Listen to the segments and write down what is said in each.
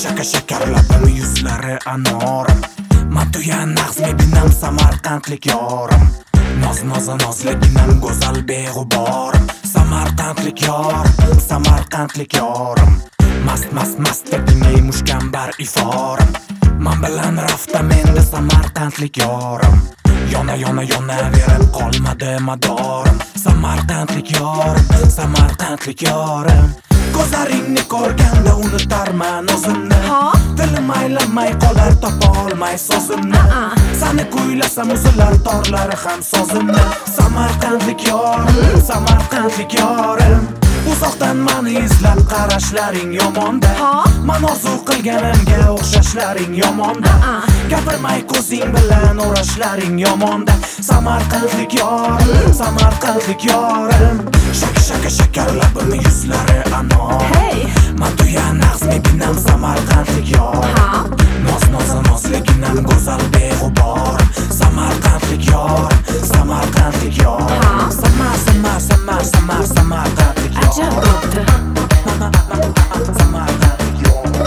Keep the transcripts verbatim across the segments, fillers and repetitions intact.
shaka shakar labim yuzlari anorim Matuya nag'z binam samarqandlik yorim Noz noza nozliginam go'zal beg'uborim Samarqandlik yorim, samarqandlik yorim Mast mast mast dinlay mushkambar iforim Man bilan rafta menda samarqandlik yorim Yona yona yona verib qolmadi madorim Samarqandlik yorim, samarqandlik yorim Ko'zlaringni ko'rganda unutarman o'zimni Dilim aylanmay qolar topa olmay so'zimni Sani kuylasam uzilar torlari ham so'zimni Samarqandlik yorim, samarqandlik yorim Uzoqdan mani izlab qarashlaring yomonda Man orzu qilganimga o'xshashlaring yomonda Gapirmay ko'zing bilan o'rashlaring yomonda Samarqandlik yorim, samarqandlik yorim Shaka shaka shakar labim yuzlari anor Matuya nag'z binam samarqandlik yorim Noz noza nozliginam go'zal beg'uborim Samarqandlik yorim, samarqandlik yorim Samar samar samar samar samarqandlik yorim Ajab bo'pti Samarqandlik yorim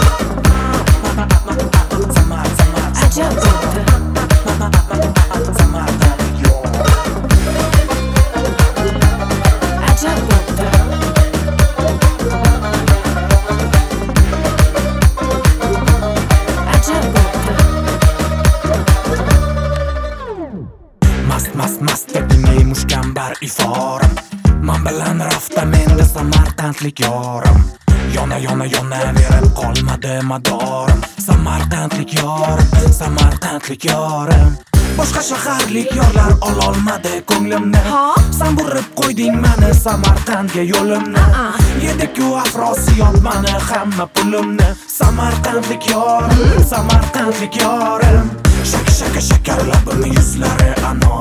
Samar samar Ajab bo'pti Samarqandlik yorim Ajab bo'pti Ajab bo'pti Mast mast mast dinlay mushkambar iforim Man bilan rafta menda samarqandlik yorim Yona yona yona verib qolmadi madorim Samarqandlik yorim, samarqandlik yorim Boshqa shaharlik yorlar ololmadi ko'nglimni San burib qo'yding mani Samarqandga yo'limni Yedi-ku afrosiyot mani hamma pulimni Samarqandlik yorim, samarqandlik yorim Shaka shaka shakar labim yuzlari anor